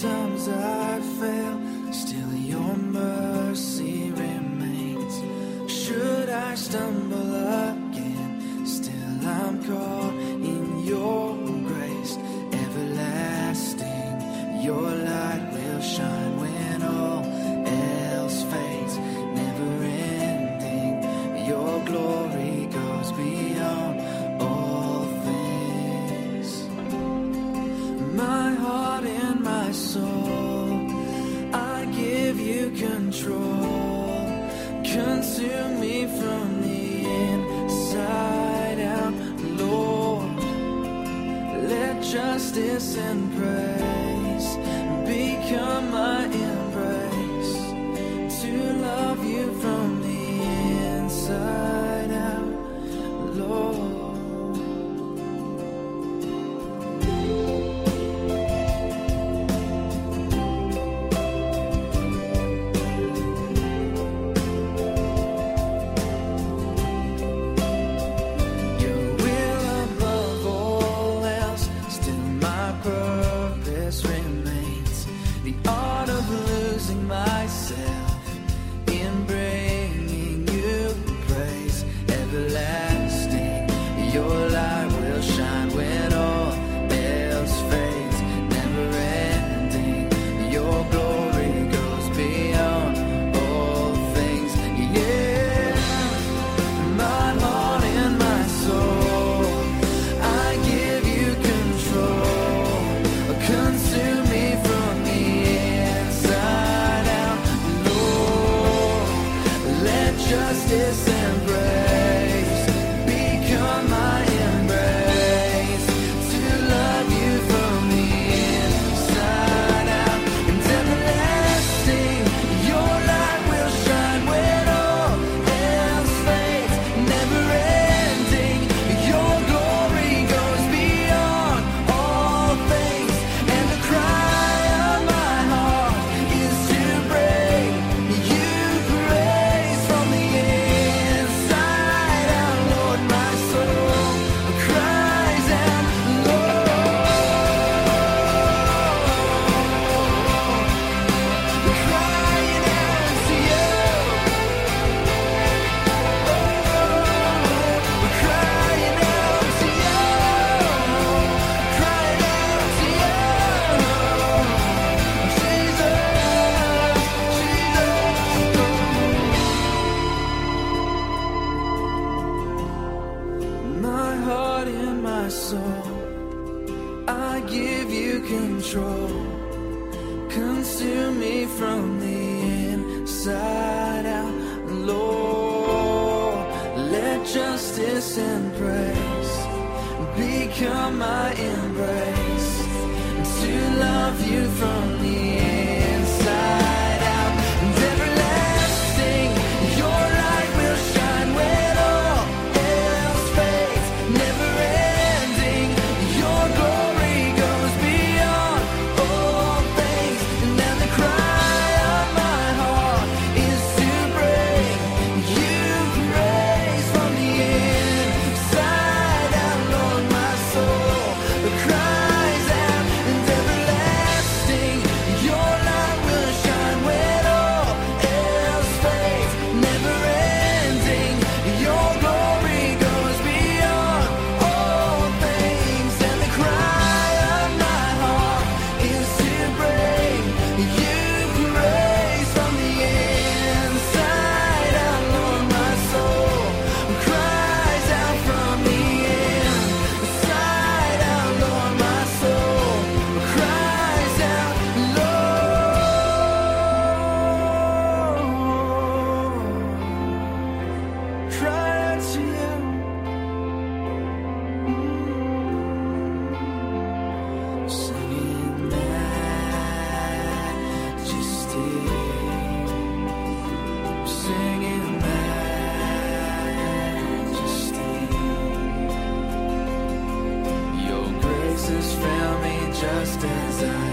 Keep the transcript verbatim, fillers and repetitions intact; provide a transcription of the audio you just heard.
Sometimes I fail, still your mercy remains. Should I stumble again, still I'm caught in your grace. Everlasting, your light will shine when all else fades. Never ending, your glory goes beyond all things. My heart and my soul, I give you control. Consume me from the inside out, Lord. Let justice and praise become my embrace. To love you from the inside out, Lord. Justice and praise become my embrace. To love you from the inside out. And everlasting, your light will shine when all else fades. Never ending, your glory goes beyond all things. And the cry of my heart is to bring you praise from the inside out, Lord. My soul cries out, Lord, crying out to you, crying out to you, crying out to you, Jesus, Jesus. My heart and my soul, I give you control. Consume me from the inside out, Lord. Let justice and praise become my embrace. To love you from the inside out. And everlasting, your light will shine when all else fades. Never ending, your glory goes beyond all things. And then the cry of my heart is to bring you praise from the inside out, Lord. My soul cries out, and everlasting, your light will shine when all else fades. Never ending, your glory goes beyond all things. And the cry of my heart is to bring you praise from the inside out, Lord. My soul cries out from the inside out, Lord. My soul cries out, Lord, cry out to you. Singing majesty, singing majesty. Your grace has found me just as I